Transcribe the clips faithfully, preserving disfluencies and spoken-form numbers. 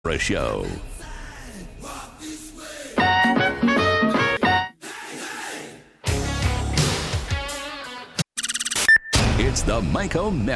Show. It's the Mike O'Meara.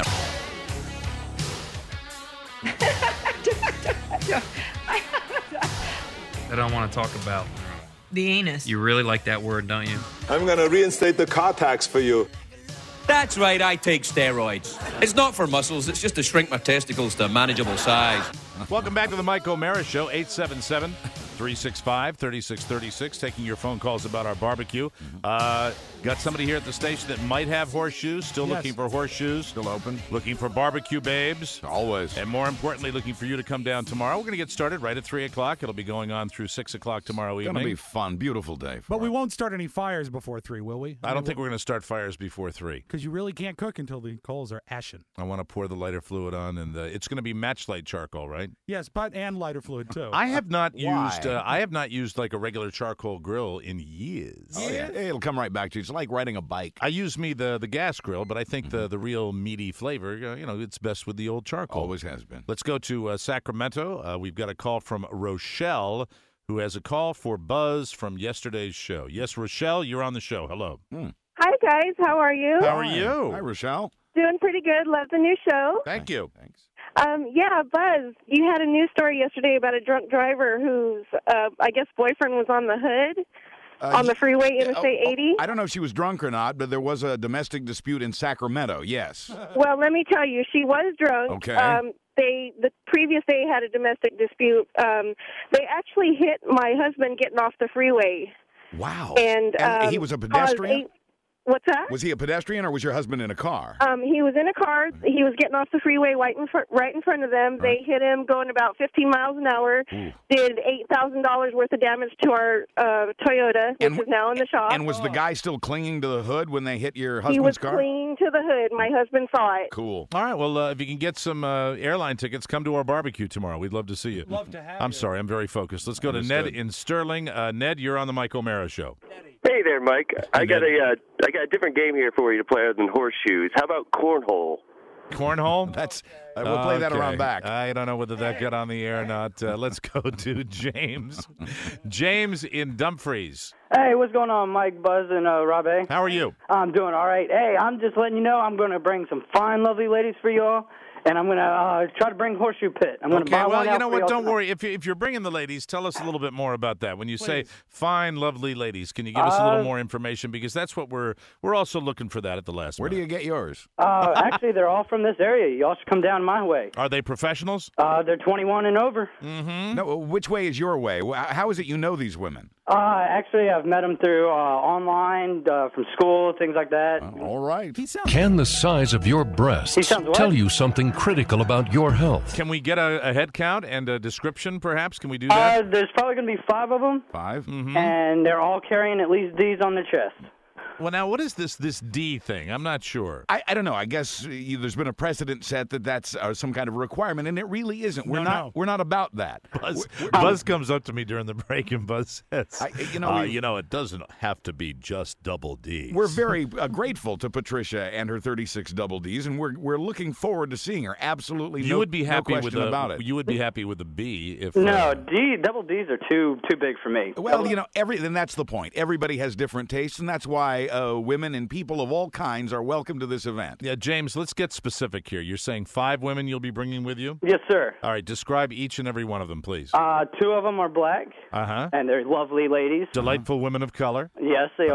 I don't want to talk about the anus. You really like that word, don't you? I'm going to reinstate the car tax for you. That's right, I take steroids. It's not for muscles, it's just to shrink my testicles to a manageable size. Welcome back to the Mike O'Meara Show, eight seven seven, three six five, three six three six, taking your phone calls about our barbecue. Uh, got somebody here at the station that might have horseshoes, still Yes. looking for horseshoes. Still open. Looking for barbecue babes. Always. And more importantly, looking for you to come down tomorrow. We're going to get started right at three o'clock. It'll be going on through six o'clock tomorrow It's evening. going to be fun. Beautiful day. For But we it. won't start any fires before three, will we? I don't think we're going to start fires before three. Because you really can't cook until the coals are ashen. I want to pour the lighter fluid on, and uh, it's going to be matchlight charcoal, right? Yes, but and lighter fluid too. I have not Why? used. Uh, I have not used like a regular charcoal grill in years. Oh, yeah. It'll come right back to you. It's like riding a bike. I use me the the gas grill, but I think the the real meaty flavor, uh, you know, it's best with the old charcoal. Always has been. Let's go to uh, Sacramento. Uh, we've got a call from Rochelle, who has a call for Buzz from yesterday's show. Yes, Rochelle, you're on the show. Hello. Hi, guys. How are you? How are you? Hi, Rochelle. Doing pretty good. Love the new show. Thank you. Thanks. Um, yeah, Buzz, you had a news story yesterday about a drunk driver whose, uh, I guess, boyfriend was on the hood Uh, on the freeway, yeah, Interstate oh, oh, eighty. I don't know if she was drunk or not, but there was a domestic dispute in Sacramento. Yes. Well, let me tell you, she was drunk. Okay. Um, they the previous day had a domestic dispute. Um, they actually hit my husband getting off the freeway, Wow. and, um, he was a caused pedestrian? eight- What's that? Was he a pedestrian or was your husband in a car? Um, he was in a car. He was getting off the freeway right in front, right in front of them. They hit him going about fifteen miles an hour. Ooh. Did eight thousand dollars worth of damage to our uh, Toyota, which And- is now in the shop. And was the guy still clinging to the hood when they hit your he husband's was car? clinging to the hood. My husband saw it. Cool. All right. Well, uh, if you can get some uh, airline tickets, come to our barbecue tomorrow. We'd love to see you. Love to have I'm you. sorry. I'm very focused. Let's go to Understood. Ned in Sterling. Uh, Ned, you're on the Mike O'Meara Show. Hey there, Mike. I got a uh, I got a different game here for you to play other than horseshoes. How about cornhole? Cornhole? That's uh, we'll play that Okay. around back. I don't know whether that got on the air or not. Uh, let's go to James. James in Dumfries. Hey, what's going on, Mike, Buzz, and uh, Rob A? How are you? I'm doing all right. Hey, I'm just letting you know I'm going to bring some fine, lovely ladies for y'all, and I'm going to uh, try to bring Horseshoe Pit. I'm going to Okay, buy well, one you out know for what? y'all Don't tonight. worry. If, you, if you're bringing the ladies, tell us a little bit more about that. When you say fine, lovely ladies, can you give us a little Uh, more information? Because that's what we're we're also looking for that at the last Where do minute. you get yours? Uh, actually, they're all from this area. Y'all should come down my way. Are they professionals? Uh, they're twenty-one and over. Mm-hmm. No, which way is your way? Wh- How is it you know these women? Uh, actually, I've met them through uh, online, uh, from school, things like that. All right. He sounds Can the size of your He breasts sounds what? tell you something critical about your health? Can we get a, a head count and a description, perhaps? Can we do Uh, that? there's probably going to be five of them, Five. Mm-hmm. and they're all carrying at least D's on their chest. Well, now, what is this this D thing? I'm not sure. I, I don't know. I guess uh, you, there's been a precedent set that that's uh, some kind of requirement, and it really isn't. We're No, not. no. We're not about that. Buzz, We're- Buzz comes up to me during the break, and Buzz says, I- you know, uh, we- you know, it doesn't have to be just double D's. We're very uh, grateful to Patricia and her thirty-six double Ds, and we're we're looking forward to seeing her. Absolutely, You no, would be no happy question with a, about it. You would be happy with a B if No, uh, D, double D's are too too big for me. Well, Double- you know, every and that's the point. Everybody has different tastes, and that's why uh, women and people of all kinds are welcome to this event. Yeah, James, let's get specific here. You're saying five women you'll be bringing with you? Yes, sir. All right, describe each and every one of them, please. Uh, two of them are black, Uh huh. and they're lovely ladies. Delightful women of color. Yes, they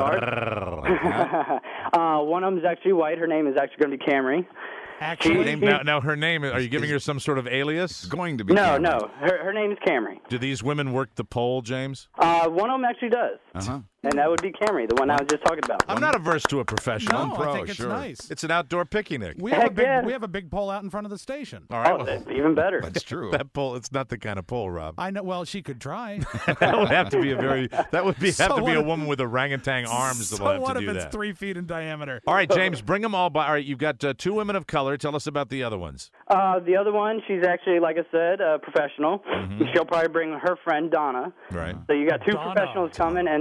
are. uh, one of them is actually white. Her name is actually going to be Camry. actually. Now, now, her name, are you giving her some sort of alias? It's going to be No, Cameron. no. Her, her name is Camry. Do these women work the pole, James? Uh, one of them actually does. Uh-huh. And that would be Camry, the one I was just talking about. I'm not averse to a professional. No, I think it's nice. It's an outdoor picnic. We have a Heck big yeah. we have a big pole out in front of the station. All right. Oh, well, that's even better. That's true. that pole, it's not the kind of pole, Rob. I know. Well, she could try. that would have to be a very, that would be have So to be what a if- woman with orangutan arms that so will have what to if do it's that. three feet in diameter? All right, James, bring them all by. All right, you've got uh, two women of color. Tell us about the other ones. Uh, the other one, she's actually, like I said, a professional. Mm-hmm. She'll probably bring her friend, Donna. Right. So you got two Donna. professionals coming, and then, of course,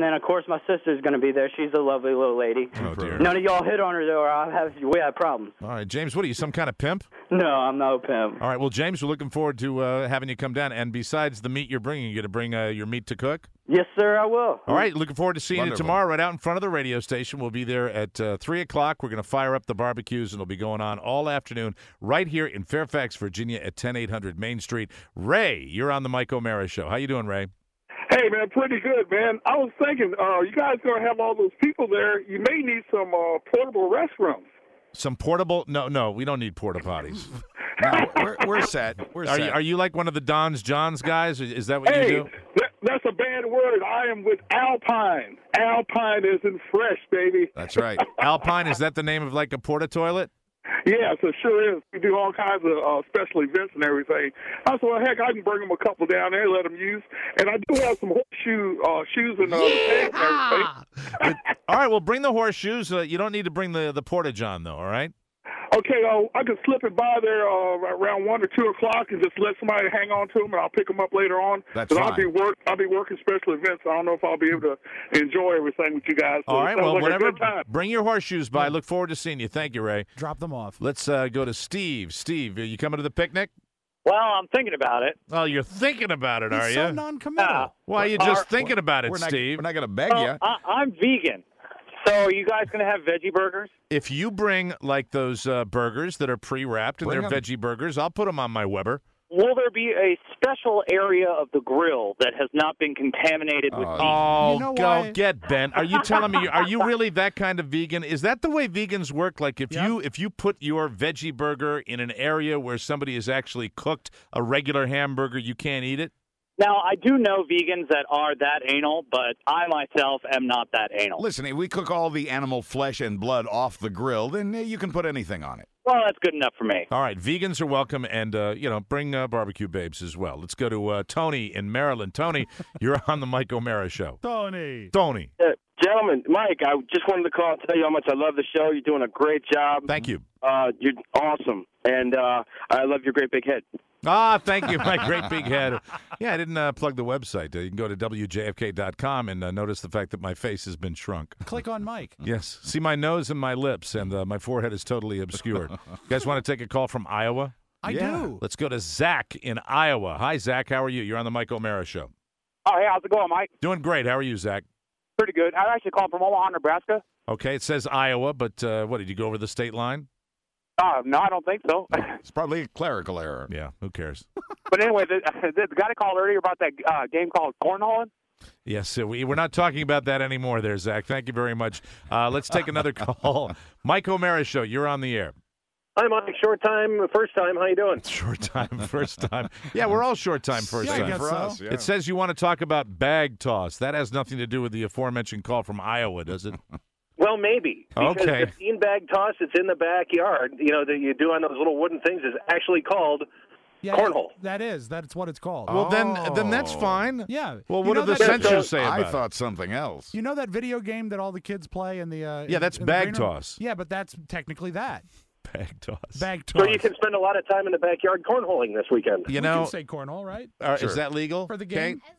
my sister's going to be there. She's a lovely little lady. Oh, dear. None of y'all hit on her, though, or I'll have, we have problems. All right, James, what are you, some kind of pimp? No, I'm no pimp. All right, well, James, we're looking forward to uh, having you come down. And besides the meat you're bringing, you're going to bring uh, your meat to cook? Yes, sir, I will. All right, looking forward to seeing Wonderful. you tomorrow right out in front of the radio station. We'll be there at uh, three o'clock. We're going to fire up the barbecues, and it'll be going on all afternoon right here in Fairfax, Virginia at ten eight hundred Main Street. Ray, you're on the Mike O'Mara Show. How you doing, Ray? Hey, man, pretty good, man. I was thinking, uh, you guys going to have all those people there. You may need some uh, portable restrooms. Some portable? No, no, we don't need porta potties. No, we're, we're set. We're Are set. you, are you like one of the Don's Johns guys? Is that what Hey, you do? that, that's a bad word. I am with Alpine. Alpine is in fresh, baby. That's right. Alpine, is that the name of like a porta toilet? Yeah, so sure is. We do all kinds of uh, special events and everything. I said, well, heck, I can bring them a couple down there, let them use. And I do have some horseshoe uh, shoes and uh, pants and everything. All right, well, bring the horseshoes. Uh, you don't need to bring the, the porta john, though, all right? Okay, uh, I can slip it by there uh, around one or two o'clock and just let somebody hang on to them, and I'll pick them up later on. That's but I'll fine. be work. I'll be working special events. I don't know if I'll be able to enjoy everything with you guys. So All it right, sounds well, like a whatever. good time. Bring your horseshoes by. Look forward to seeing you. Thank you, Ray. Drop them off. Let's uh, go to Steve. Steve, are you coming to the picnic? Well, I'm thinking about it. Oh, you're thinking about it, He's are so you? non-committal. Uh, Why are you Are- just thinking about it, We're not, Steve? we're not going to beg Well, you. I, I'm vegan. So are you guys going to have veggie burgers? If you bring like those uh, burgers that are pre-wrapped and Bring they're 'em. veggie burgers, I'll put them on my Weber. Will there be a special area of the grill that has not been contaminated with Oh, meat? Oh, You know go why? get bent. Are you telling me? Are you really that kind of vegan? Is that the way vegans work? Like if Yep. you if you put your veggie burger in an area where somebody has actually cooked a regular hamburger, you can't eat it? Now, I do know vegans that are that anal, but I myself am not that anal. Listen, if we cook all the animal flesh and blood off the grill, then uh, you can put anything on it. Well, that's good enough for me. All right, vegans are welcome, and uh, you know, bring uh, barbecue babes as well. Let's go to uh, Tony in Maryland. Tony, you're on the Mike O'Mara Show. Tony. Tony, Uh, gentlemen, Mike, I just wanted to call and tell you how much I love the show. You're doing a great job. thank you. Uh, you're awesome, and uh, I love your great big head. Ah, thank you, my great big head. Yeah, I didn't uh, plug the website. Uh, you can go to W J F K dot com and uh, notice the fact that my face has been shrunk. Click on Mike. Yes. See my nose and my lips, and uh, my forehead is totally obscured. You guys want to take a call from Iowa? I Yeah. do. Let's go to Zach in Iowa. Hi, Zach. How are you? You're on the Mike O'Mara Show. Oh, hey, how's it going, Mike? Doing great. How are you, Zach? Pretty good. I actually called from Omaha, Nebraska. Okay, it says Iowa, but uh, what, did you go over the state line? Uh, no, I don't think so. It's probably a clerical error. Yeah, who cares? But anyway, the, the guy that called earlier about that uh, game called cornholing. Yes, uh, we, we're not talking about that anymore there, Zach. Thank you very much. Uh, let's take another call. Mike O'Mara Show, you're on the air. Hi, Mike. Short time, first time. How you doing? Short time, first time. Yeah, we're all short time, first Yeah, I time. guess For so. us, yeah. It says you want to talk about bag toss. That has nothing to do with the aforementioned call from Iowa, does it? Well, maybe. Because Okay. the beanbag toss that's in the backyard, you know, that you do on those little wooden things is actually called Yeah, cornhole. That is. That's what it's called. Well, then then that's Oh. fine. Yeah. Well, You what know do the that- censors say I about it? thought something else. You know that video game that all the kids play in the uh, Yeah, in- that's in the bag green room? toss. Yeah, but that's technically that. Bag toss. Bag toss. So you can spend a lot of time in the backyard cornholing this weekend. You we know, can say cornhole, right? uh, Sure. is that legal For the Kate? game?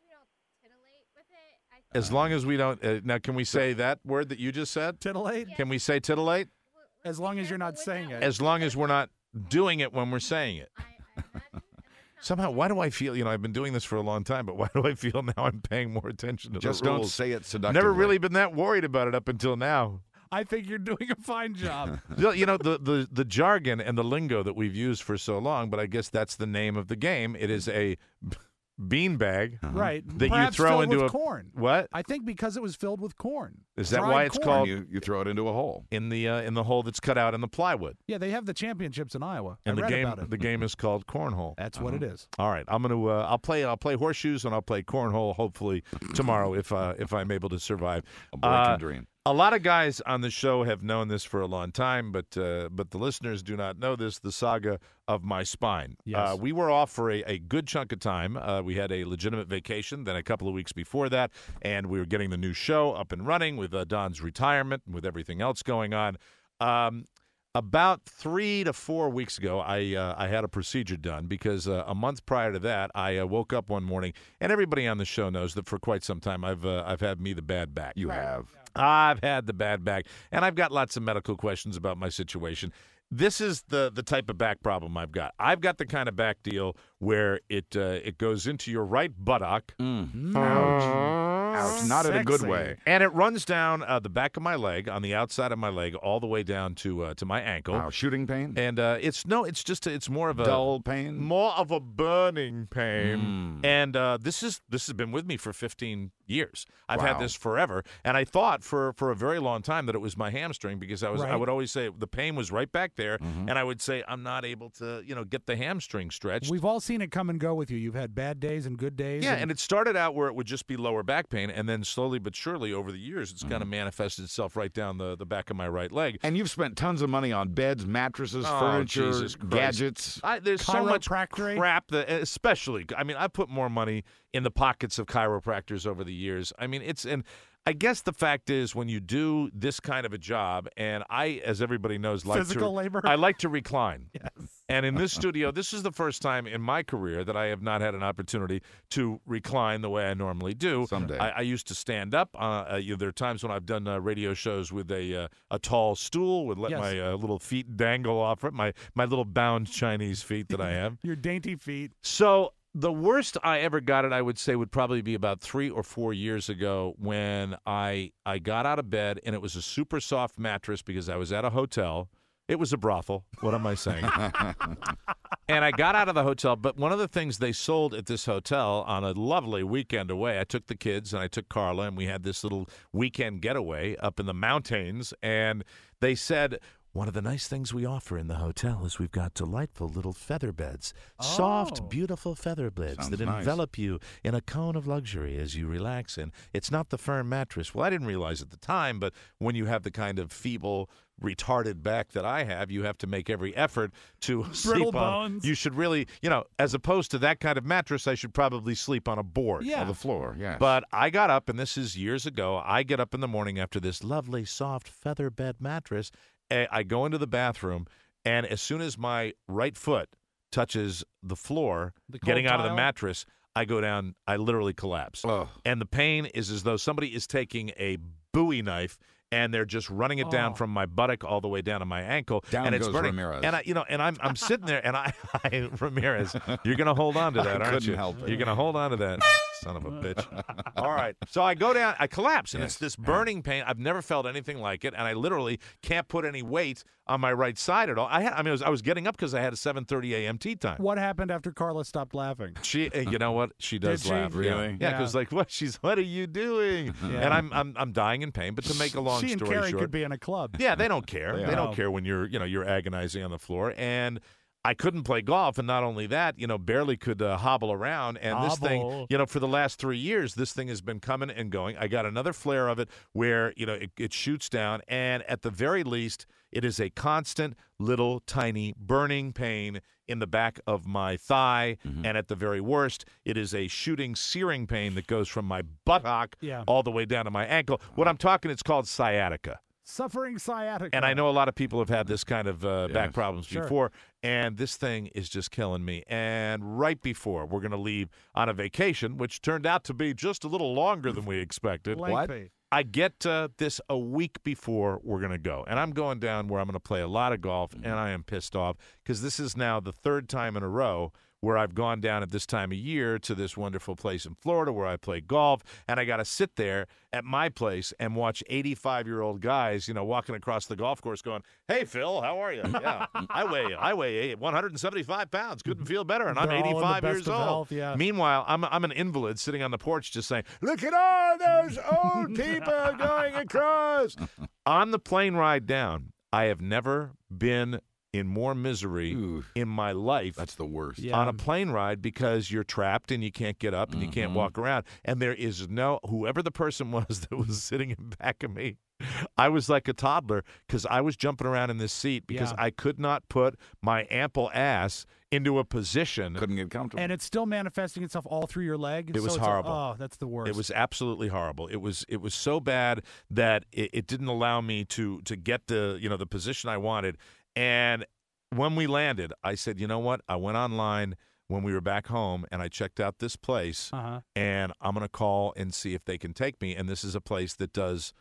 As long as we don't. Uh, now, can we say that word that you just said? Titillate? Can we say titillate? As long as you're not saying it. As long as we're not doing it when we're saying it. Somehow, why do I feel, you know, I've been doing this for a long time, but why do I feel now I'm paying more attention to Just the don't rules? say it seductively. Never really been that worried about it up until now. I think you're doing a fine job. You know, the, the, the jargon and the lingo that we've used for so long, but I guess that's the name of the game. It is a beanbag Right. that you Perhaps throw filled into with a corn. What? I think because it was filled with corn. Is that Dried why it's corn. called You, you throw it into a hole. in the uh, in the hole that's cut out in the plywood? Yeah, they have the championships in Iowa. And I the read game about it. the game is called cornhole. That's what it is. All right, I'm gonna uh, I'll play I'll play horseshoes and I'll play cornhole hopefully tomorrow if uh, if I'm able to survive. A boy Uh, can dream. A lot of guys on the show have known this for a long time, but uh, but the listeners do not know this, the saga of my spine. Yes. Uh, we were off for a, a good chunk of time. Uh, we had a legitimate vacation, then a couple of weeks before that, and we were getting the new show up and running with uh, Don's retirement and with everything else going on. Um, About three to four weeks ago, I uh, I had a procedure done because uh, a month prior to that, I uh, woke up one morning, and everybody on the show knows that for quite some time I've uh, I've had me the bad back. You have. I've had the bad back, and I've got lots of medical questions about my situation. This is the the type of back problem I've got. I've got the kind of back deal where it uh, it goes into your right buttock. Mm. Ouch. Ouch. Not in a good way. And it runs down uh, the back of my leg, on the outside of my leg, all the way down to uh, to my ankle. Wow, shooting pain? And uh, it's no, it's just a, it's more of a dull pain, more of a burning pain. Mm. And uh, this is this has been with me for fifteen years. I've Wow. had this forever, and I thought for for a very long time that it was my hamstring because I was Right. I would always say the pain was right back there, Mhm. and I would say I'm not able to you know get the hamstring stretched. We've all seen it come and go with you. You've had bad days and good days. Yeah, and it started out where it would just be lower back pain, and then slowly but surely over the years, it's Mm-hmm. kind of manifested itself right down the, the back of my right leg. And you've spent tons of money on beds, mattresses, Oh, furniture, Jesus Christ. gadgets. I, there's so much Chiropractic? crap that, especially, I mean, I put more money in the pockets of chiropractors over the years. I mean, it's, and I guess the fact is when you do this kind of a job, and I, as everybody knows, like Physical to, labor? I like to recline. Yes. And in this studio, this is the first time in my career that I have not had an opportunity to recline the way I normally do. Someday. I, I used to stand up. Uh, uh, you know, there are times when I've done uh, radio shows with a uh, a tall stool, would let Yes. my uh, little feet dangle off it, my my little bound Chinese feet that I have. Your dainty feet. So the worst I ever got it, I would say, would probably be about three or four years ago when I I got out of bed and it was a super soft mattress because I was at a hotel. It was a brothel. What am I saying? And I got out of the hotel, but one of the things they sold at this hotel on a lovely weekend away, I took the kids and I took Carla, and we had this little weekend getaway up in the mountains, and they said, one of the nice things we offer in the hotel is we've got delightful little feather beds, Oh. soft, beautiful feather beds Sounds that nice. envelop you in a cone of luxury as you relax in. It's not the firm mattress. Well, I didn't realize at the time, but when you have the kind of feeble, retarded back that I have, you have to make every effort to sleep on. bones. You should really, you know, as opposed to that kind of mattress, I should probably sleep on a board. Yeah. On the floor, yes. But I got up, and this is years ago. I get up in the morning after this lovely, soft feather bed mattress. eh, I go into the bathroom, and as soon as my right foot touches the floor, The cold getting out of the tile? mattress, I go down. I literally collapse. Oh. And the pain is as though somebody is taking a Bowie knife and they're just running it down Oh. from my buttock all the way down to my ankle. Down and it's goes burning. Ramirez. And I, you know, and I'm I'm sitting there, and I, I Ramirez, you're gonna hold on to that, I aren't couldn't you? help it. You're gonna hold on to that, son of a bitch. All right, so I go down, I collapse, and Yes. it's this burning pain. I've never felt anything like it, and I literally can't put any weight on my right side at all. I had, I mean, I was, I was getting up because I had a seven thirty a.m. tea time. What happened after Carla stopped laughing? She, uh, you know what? She does Did she? laugh. Really? Yeah, because Yeah. like, what? She's, what are you doing? Yeah. And I'm, I'm, I'm dying in pain. But to make a long she and story Carrie short, could be in a club. yeah, they don't care. They They, are. don't care when you're, you know, you're agonizing on the floor. And I couldn't play golf, and not only that, you know, barely could uh, hobble around. And this thing, Hobble. you know, for the last three years, this thing has been coming and going. I got another flare of it where, you know, it, it shoots down, and at the very least, it is a constant little tiny burning pain in the back of my thigh, Mm-hmm. and at the very worst, it is a shooting, searing pain that goes from my buttock Yeah. all the way down to my ankle. What I'm talking, it's called sciatica. Suffering sciatica. And I know a lot of people have had this kind of uh, back Yes, problems sure. before, and this thing is just killing me. And right before we're going to leave on a vacation, which turned out to be just a little longer than we expected, Lengthy. I get uh, this a week before we're going to go. And I'm going down where I'm going to play a lot of golf, and I am pissed off because this is now the third time in a row where I've gone down at this time of year to this wonderful place in Florida where I play golf, and I got to sit there at my place and watch eighty-five-year-old guys, you know, walking across the golf course going, "Hey, Phil, how are you? Yeah, I weigh I weigh one hundred seventy-five pounds. Couldn't feel better, and I'm They're all in the eighty-five best years of old." health, yeah. Meanwhile, I'm I'm an invalid sitting on the porch just saying, "Look at all those old people going across." On the plane ride down, I have never been in more misery Ooh. in my life That's the worst. Yeah. on a plane ride because you're trapped and you can't get up and you can't Mhm. walk around. And there is no, whoever the person was that was sitting in back of me, I was like a toddler because I was jumping around in this seat because Yeah. I could not put my ample ass into a position. Couldn't get comfortable. And it's still manifesting itself all through your leg. It was so it's a- horrible. oh, that's the worst. It was absolutely horrible. It was it was so bad that it, it didn't allow me to to get the you know the position I wanted. And when we landed, I said, you know what? I went online when we were back home, and I checked out this place, Uh-huh. and I'm going to call and see if they can take me. And this is a place that does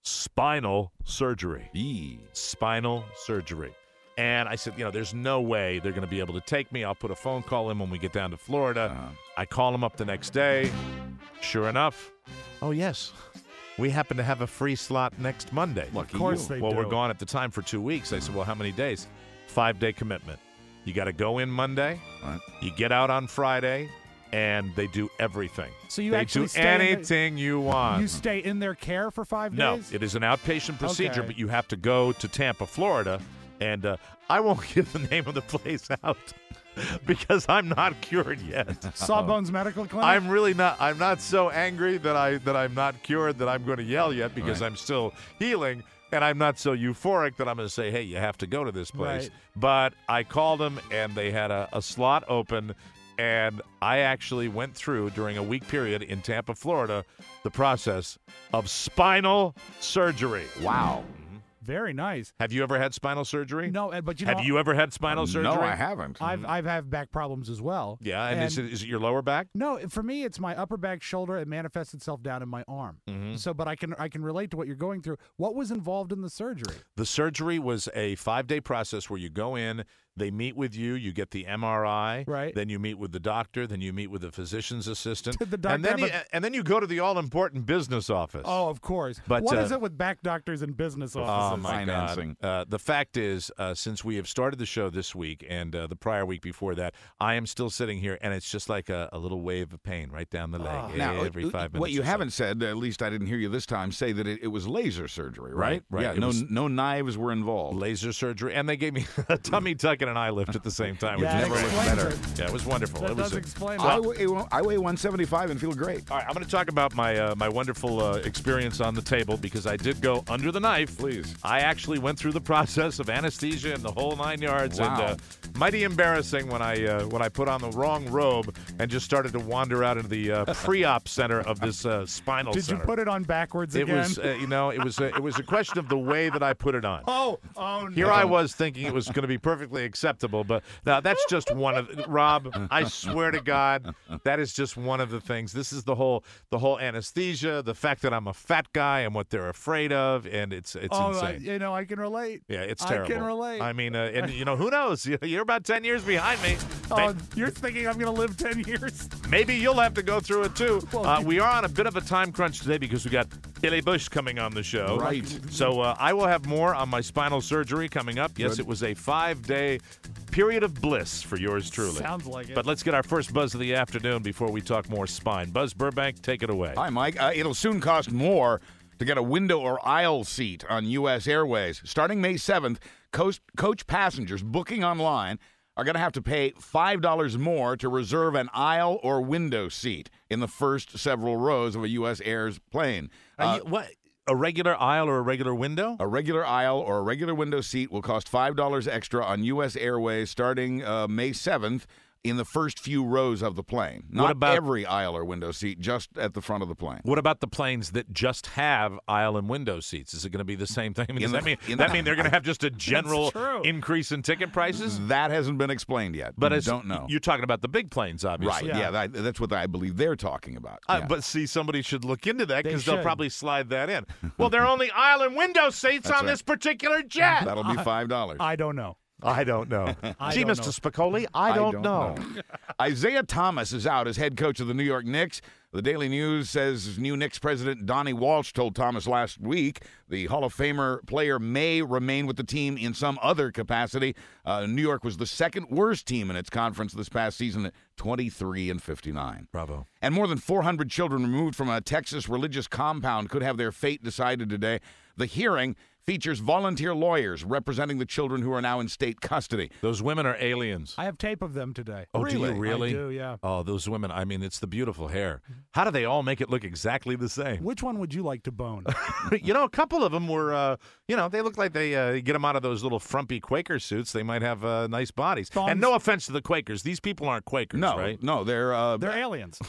spinal surgery. Eee. Spinal surgery. And I said, you know, there's no way they're going to be able to take me. I'll put a phone call in when we get down to Florida. Uh-huh. I call them up the next day. Sure enough, oh, yes, we happen to have a free slot next Monday. Lucky Of course you. they well, do. we're gone at the time for two weeks. I said, well, how many days? Five-day commitment. You got to go in Monday. Right. You get out on Friday, and they do everything. So you they actually do stay in the- anything you want. You stay in their care for five No, days? it is an outpatient procedure, Okay. but you have to go to Tampa, Florida, and uh, I won't give the name of the place out because I'm not cured yet. Sawbones Medical Clinic? I'm really not. I'm not so angry that I that I'm not cured that I'm going to yell yet because Right. I'm still healing, and I'm not so euphoric that I'm going to say, "Hey, you have to go to this place." Right. But I called them, and they had a, a slot open. And I actually went through, during a week period in Tampa, Florida, the process of spinal surgery. Wow. Very nice. Have you ever had spinal surgery? No, and- but you know, Have you ever had spinal surgery? No, I haven't. I've I've had back problems as well. Yeah, and, is, it, is it your lower back? No, for me, it's my upper back, shoulder. It manifests itself down in my arm. Mm-hmm. So, but I can I can relate to what you're going through. What was involved in the surgery? The surgery was a five-day process where you go in, they meet with you, you get the M R I, Right. then you meet with the doctor, then you meet with the physician's assistant, Did the doctor and then have you, a- and then you go to the all-important business office. Oh, of course. But, what is uh, it with back doctors and business Oh, offices? my Financing. God. Uh, the fact is, uh, since we have started the show this week and uh, the prior week before that, I am still sitting here, and it's just like a, a little wave of pain right down the leg Now, every five minutes. what you or so. haven't said, at least I didn't hear you this time, say that it, it was laser surgery, right? Right, right. Yeah, It no, was- no knives were involved. Laser surgery, and they gave me a tummy tuck and an eye lift at the same time, which Yeah, never that looked explains better. it. Yeah, it was wonderful. That it was does a- explain I it. weigh, I weigh one seventy-five and feel great. All right, I'm going to talk about my uh, my wonderful uh, experience on the table because I did go under the knife. Please. I actually went through the process of anesthesia and the whole nine yards, Wow. and uh, mighty embarrassing when I uh, when I put on the wrong robe and just started to wander out into the uh, pre-op center of this uh, spinal Did center. you put it on backwards It again? was, uh, you know, it was a, it was a question of the way that I put it on. oh, oh no. Here I was thinking it was going to be perfectly acceptable, but now that's just one of Rob. I swear to God, that is just one of the things. This is the whole the whole anesthesia, the fact that I'm a fat guy and what they're afraid of, and it's it's oh, I, insane. you know, I can relate. Yeah, it's I terrible. can relate. I mean, uh, and you know, who knows? You're about ten years behind me. Oh, you're thinking I'm going to live ten years? Maybe you'll have to go through it too. Well, Uh, we are on a bit of a time crunch today because we got Billy Bush coming on the show. Right. So uh, I will have more on my spinal surgery coming up. Yes, Good. it was a five-day period of bliss for yours truly. Sounds like it. But let's get our first buzz of the afternoon before we talk more spine. Buzz Burbank, take it away. Hi, Mike. Uh, it'll soon cost more to get a window or aisle seat on U S Airways. Starting May seventh, coach, coach passengers booking online are going to have to pay five dollars more to reserve an aisle or window seat in the first several rows of a U S Air's plane. Are Uh, you- what? A regular aisle or a regular window? A regular aisle or a regular window seat will cost five dollars extra on U S Airways starting uh, May seventh in the first few rows of the plane. Not What about- every aisle or window seat, just at the front of the plane. What about the planes that just have aisle and window seats? Is it going to be the same thing? I mean, In does the- that mean in that the- mean they're going to have just a general true. increase in ticket prices? That hasn't been explained yet. But as, don't know. You're talking about the big planes, Right, obviously. yeah, that, that's what I believe they're talking about. Uh, Yeah. but see, somebody should look into that They because they'll should. probably slide that in. Well, there are only aisle and window seats That's on right. this particular jet. That'll be five dollars. I don't know. I don't know. I Gee, don't Mister know. Spicoli, I don't, know. Isaiah Thomas is out as head coach of the New York Knicks. The Daily News says new Knicks president Donnie Walsh told Thomas last week the Hall of Famer player may remain with the team in some other capacity. Uh, New York was the second worst team in its conference this past season at twenty-three and fifty-nine. Bravo. And more than four hundred children removed from a Texas religious compound could have their fate decided today. The hearing features volunteer lawyers representing the children who are now in state custody. Those women are aliens. I have tape of them today. Oh, do you really? I do, yeah. Oh, those women. I mean, it's the beautiful hair. How do they all make it look exactly the same? Which one would you like to bone? You know, a couple of them were, uh, you know, they look like they uh, get them out of those little frumpy Quaker suits. They might have uh, nice bodies. Thongs. And no offense to the Quakers. These people aren't Quakers, No, right? no, they're uh, They're aliens.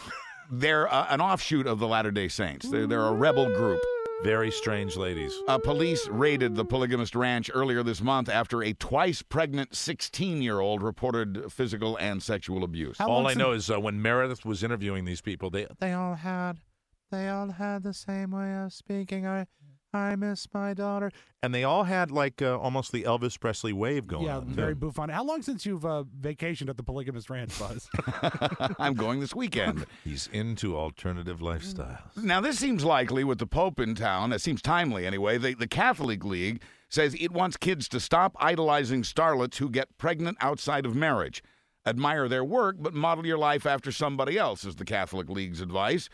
They're uh, an offshoot of the Latter-day Saints. They're, they're a rebel group. Very strange ladies. Uh, police raided the polygamist ranch earlier this month after a twice-pregnant sixteen-year-old reported physical and sexual abuse. How all I know is uh, when Meredith was interviewing these people, they they all had they all had the same way of speaking. I I miss my daughter, and they all had like uh, almost the Elvis Presley wave going yeah, on. Yeah, very bouffant. How long since you've uh, vacationed at the polygamist ranch, Buzz? I'm going this weekend. He's into alternative lifestyles. Now, this seems likely with the Pope in town. It seems timely anyway. The, the Catholic League says it wants kids to stop idolizing starlets who get pregnant outside of marriage. Admire their work, but model your life after somebody else, is the Catholic League's advice.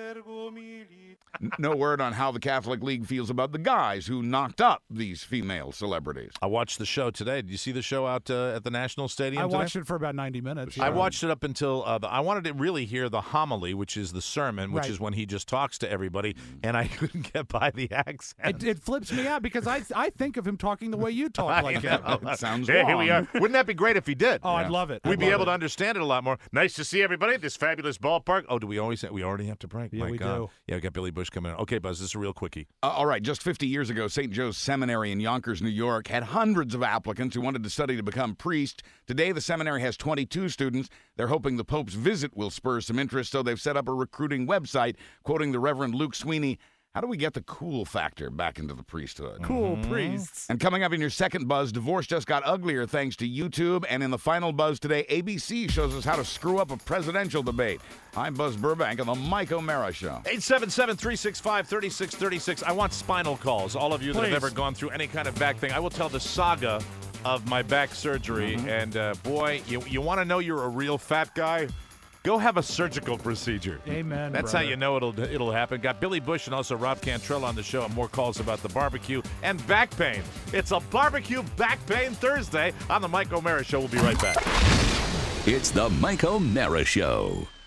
No word on how the Catholic League feels about the guys who knocked up these female celebrities. I watched the show today. Did you see the show out uh, at the National Stadium I today? watched it for about ninety minutes. Yeah. I watched it up until uh, the, I wanted to really hear the homily, which is the sermon, which Right. is when he just talks to everybody, and I couldn't get by the accent. It, it flips me out because I I think of him talking the way you talk like him. It sounds Hey, wrong. here we are. Wouldn't that be great if he did? Oh, I'd love it. We'd I'd be love able it. to understand it a lot more. Nice to see everybody at this fabulous ballpark. Oh, do we always we already have to break? Yeah, My we God. do. Yeah, we got Billy Bush coming in. Okay, Buzz, this is a real quickie. Uh, all right, just fifty years ago, Saint Joe's Seminary in Yonkers, New York, had hundreds of applicants who wanted to study to become priests. Today, the seminary has twenty-two students. They're hoping the Pope's visit will spur some interest, so they've set up a recruiting website. Quoting the Reverend Luke Sweeney, how do we get the cool factor back into the priesthood? Cool priests. And coming up in your second Buzz, divorce just got uglier thanks to YouTube. And in the final Buzz today, A B C shows us how to screw up a presidential debate. I'm Buzz Burbank on the Mike O'Mara Show. eight seven seven, three six five, three six three six. I want spinal calls. All of you that Please. have ever gone through any kind of back thing. I will tell the saga of my back surgery. Mm-hmm. And, uh, boy, you, you want to know you're a real fat guy? Go have a surgical procedure. Amen. That's brother. how you know it'll it'll happen. Got Billy Bush and also Rob Cantrell on the show, and more calls about the barbecue and back pain. It's a barbecue back pain Thursday on the Mike O'Mara Show. We'll be right back. It's the Mike O'Mara Show.